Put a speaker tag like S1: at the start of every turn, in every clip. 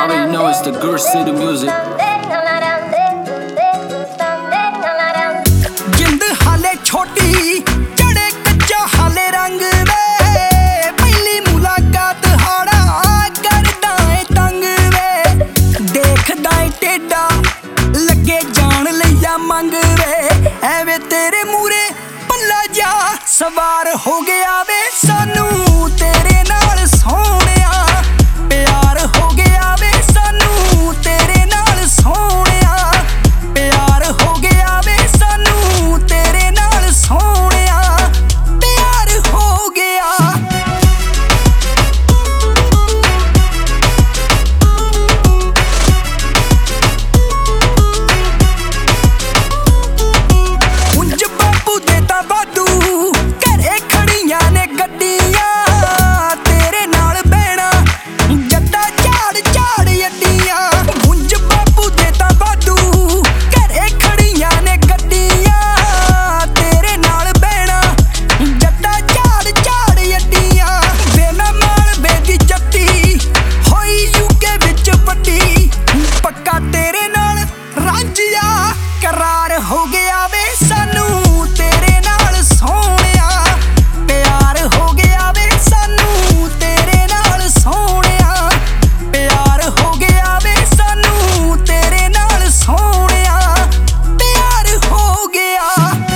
S1: already know it's the Gur City music.
S2: जिंद हाले छोटी चढ़े कच्चा हाले रंग वे पहली मुलाकात हाड़ा करदा है तंग वे देखदा है टेढ़ा लगे जान लिया मंग वे एवे तेरे मूरे पल्ला जा सवार हो गया वे सानू तेरे नाल सोहणिया प्यार हो गया वे सानू तेरे नाल सोहणिया प्यार हो गया वे सानू तेरे नाल सोहणिया प्यार हो गया। उंज बापू देता वाधू घरे खड़ियां ने गड्डियां तेरे नाल बहना जट्टा झाड़ झाड़ अड्डियां उंज बापू देता वाधू घरे खड़ियां ने गड्डियां तेरे नाल बहना जट्टा झाड़ झाड़ अड्डियां बेना माल बेदी जट्टी होई यूके विच वड्डी पक्का तेरे नाल रांझिया करार हो गया वे सानू तेरे नाल सोहणिया प्यार हो गया वे सानू तेरे नाल सोहणिया प्यार हो गया वे सानू तेरे नाल सोहणिया प्यार हो गया।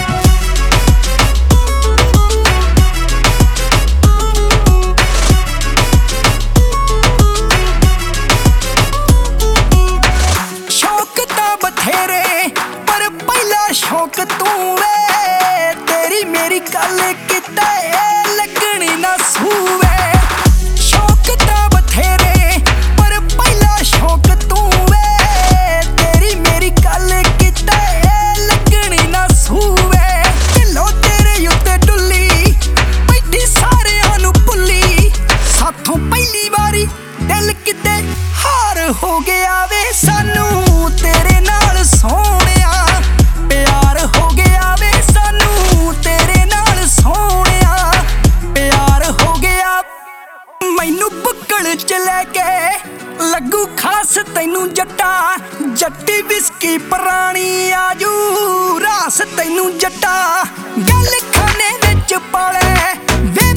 S2: शौक तां बथेरे पर पहला शौक तू वे तेरी मेरी गल किते लगनी ना सूवे शौक तां बथेरे पर पहला शौक तू वे तेरी मेरी गल किते लगनी ना सूवे ढिलो तेरे उत्ते डुल्ली बैठी सारियां नू भुल्ली साथों पहली वारी दिल किते हार हो गया वे सानू तेरे नाल सोहणिया प्यार हो गया वे सानू तेरे नाल सोहणिया प्यार हो गया। मैनू बुक्कल च लैके लगू खास तैनू जट्टा जट्टी विस्की पुरानी आजू रास तैनू जट्टा गल खाने विच पाले वे